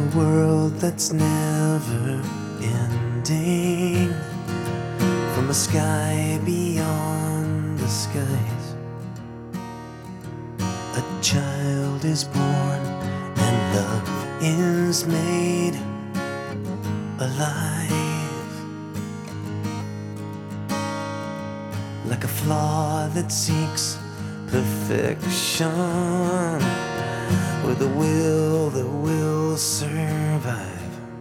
world that's never ending, from a sky beyond the skies. A child is born and love is made alive, like a flaw that seeks perfection, with a will that will survive.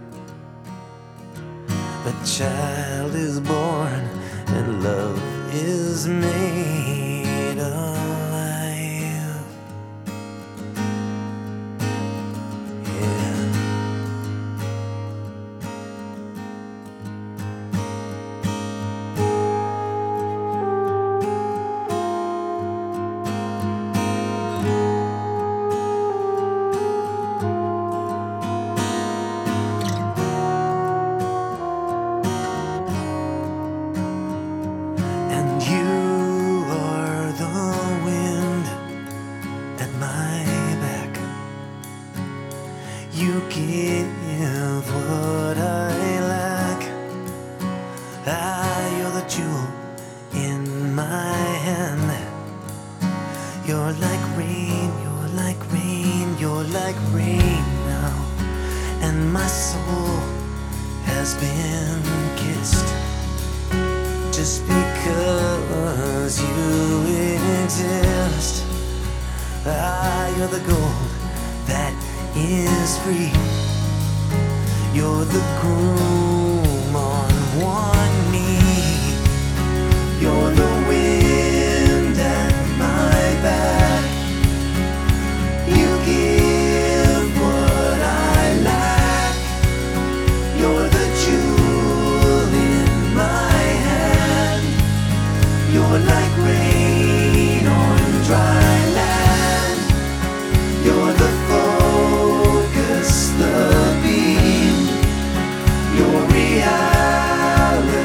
A child is born and love is made alive. Yeah. You give what I lack. You're the jewel in my hand. You're like rain, you're like rain, you're like rain now. And my soul has been kissed just because you exist. You're the gold that is free. You're the groom on one knee. You're the wind at my back. You give what I lack. You're the jewel in my hand. You're like rain on dry land. You're the focus, the beam, your reality.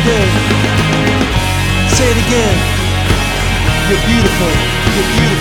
Say it again. You're beautiful. You're beautiful.